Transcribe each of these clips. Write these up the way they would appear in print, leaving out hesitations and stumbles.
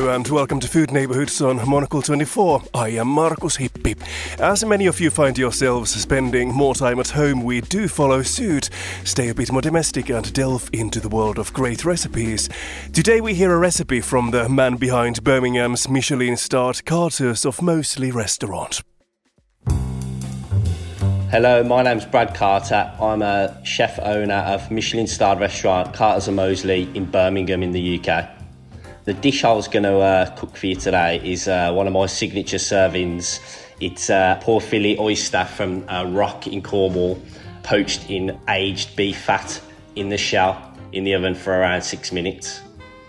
Hello and welcome to Food Neighborhoods on Monocle 24. I am Markus Hippi. As many of you find yourselves spending more time at home, we do follow suit, stay a bit more domestic and delve into the world of great recipes. Today we hear a recipe from the man behind Birmingham's Michelin-starred Carter's of Moseley restaurant. Hello, my name's Brad Carter. I'm a chef owner of Michelin-starred restaurant Carter's of Moseley in Birmingham in the UK. The dish I was going to cook for you today is one of my signature servings. It's poor fillet oyster from Rock in Cornwall, poached in aged beef fat in the shell in the oven for around 6 minutes.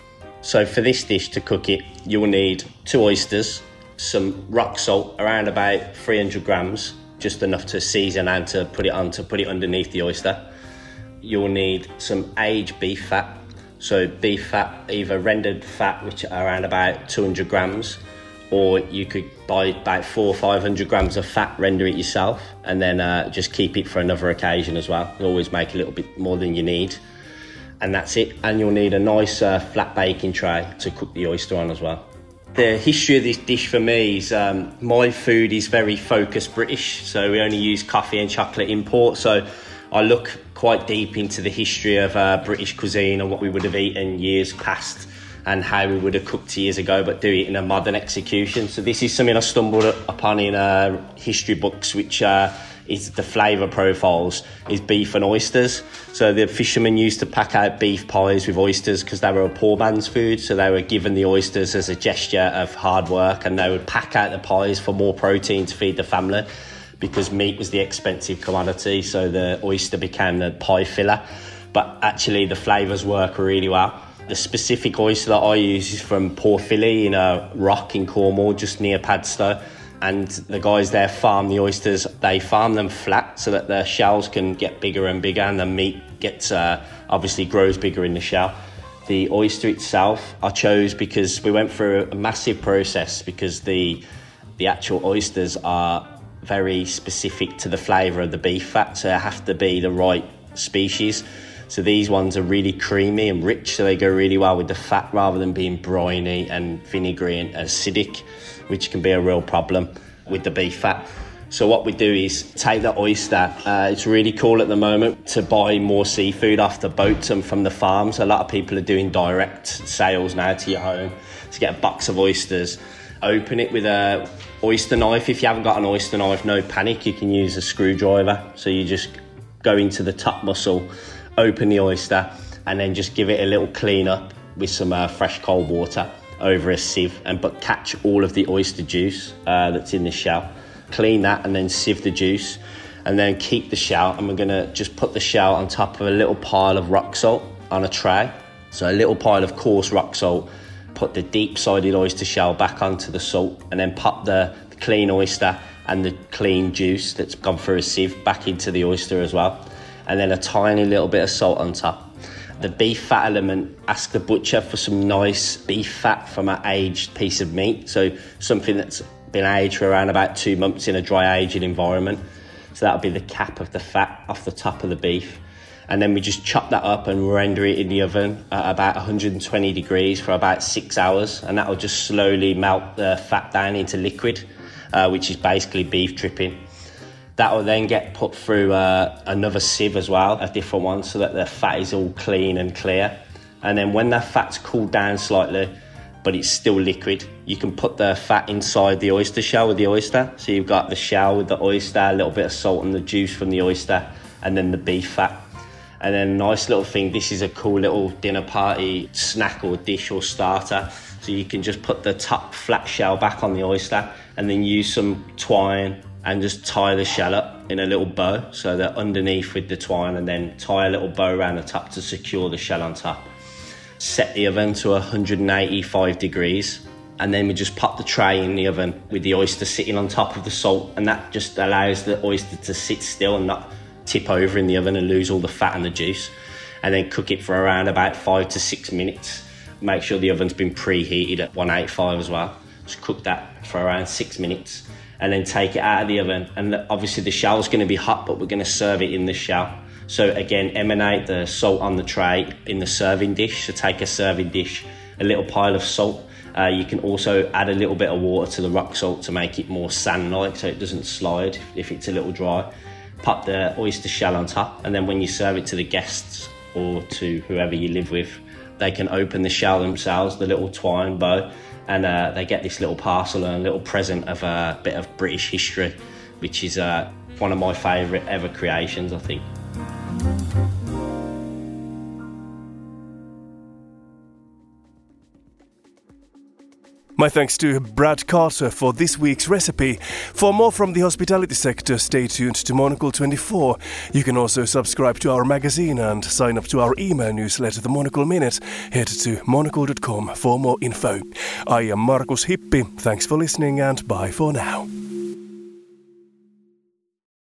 So for this dish, to cook it, you'll need 2 oysters, some rock salt, around about 300 grams, just enough to season and to put it underneath the oyster. You'll need some aged beef fat. So beef fat, either rendered fat, which are around about 200 grams, or you could buy about 400 or 500 grams of fat, render it yourself, and then just keep it for another occasion as well. You always make a little bit more than you need. And that's it. And you'll need a nice flat baking tray to cook the oyster on as well. The history of this dish for me is my food is very focused British, so we only use coffee and chocolate import. So I look quite deep into the history of British cuisine and what we would have eaten years past and how we would have cooked years ago, but do it in a modern execution. So this is something I stumbled upon in history books, which is the flavour profiles, is beef and oysters. So the fishermen used to pack out beef pies with oysters because they were a poor man's food. So they were given the oysters as a gesture of hard work, and they would pack out the pies for more protein to feed the family, because meat was the expensive commodity, so the oyster became the pie filler. But actually the flavours work really well. The specific oyster that I use is from Port Philley in a Rock in Cornwall, just near Padstow. And the guys there farm the oysters. They farm them flat so that the shells can get bigger and bigger, and the meat gets obviously grows bigger in the shell. The oyster itself I chose because we went through a massive process, because the actual oysters are very specific to the flavour of the beef fat, so they have to be the right species. So these ones are really creamy and rich, so they go really well with the fat rather than being briny and vinegary and acidic, which can be a real problem with the beef fat. So what we do is take the oyster. It's really cool at the moment to buy more seafood off the boats and from the farms. A lot of people are doing direct sales now to your home to get a box of oysters. Open it with a oyster knife. If you haven't got an oyster knife, no panic, you can use a screwdriver. So you just go into the top muscle, open the oyster, and then just give it a little clean up with some fresh cold water over a sieve, but catch all of the oyster juice that's in the shell. Clean that and then sieve the juice, and then keep the shell, and we're gonna just put the shell on top of a little pile of rock salt on a tray. So a little pile of coarse rock salt. Put the deep-sided oyster shell back onto the salt, and then pop the clean oyster and the clean juice that's gone through a sieve back into the oyster as well. And then a tiny little bit of salt on top. The beef fat element, ask the butcher for some nice beef fat from an aged piece of meat. So something that's been aged for around about 2 months in a dry aging environment. So that'll be the cap of the fat off the top of the beef. And then we just chop that up and render it in the oven at about 120 degrees for about 6 hours. And that will just slowly melt the fat down into liquid, which is basically beef dripping. That will then get put through another sieve as well, a different one, so that the fat is all clean and clear. And then when that fat's cooled down slightly, but it's still liquid, you can put the fat inside the oyster shell with the oyster. So you've got the shell with the oyster, a little bit of salt and the juice from the oyster, and then the beef fat. And then a nice little thing, this is a cool little dinner party snack or dish or starter. So you can just put the top flat shell back on the oyster and then use some twine and just tie the shell up in a little bow. So they're underneath with the twine, and then tie a little bow around the top to secure the shell on top. Set the oven to 185 degrees. And then we just pop the tray in the oven with the oyster sitting on top of the salt. And that just allows the oyster to sit still and not tip over in the oven and lose all the fat and the juice. And then cook it for around about 5 to 6 minutes. Make sure the oven's been preheated at 185 as well. Just cook that for around 6 minutes. And then take it out of the oven. And obviously the shell's going to be hot, but we're going to serve it in the shell. So again, emanate the salt on the tray in the serving dish. So take a serving dish, a little pile of salt, You can also add a little bit of water to the rock salt to make it more sand-like so it doesn't slide if it's a little dry. Pop the oyster shell on top, and then when you serve it to the guests or to whoever you live with, they can open the shell themselves, the little twine bow, and they get this little parcel and a little present of a bit of British history, which is one of my favourite ever creations, I think. My thanks to Brad Carter for this week's recipe. For more from the hospitality sector, stay tuned to Monocle 24. You can also subscribe to our magazine and sign up to our email newsletter, The Monocle Minute. Head to monocle.com for more info. I am Markus Hippi. Thanks for listening and bye for now.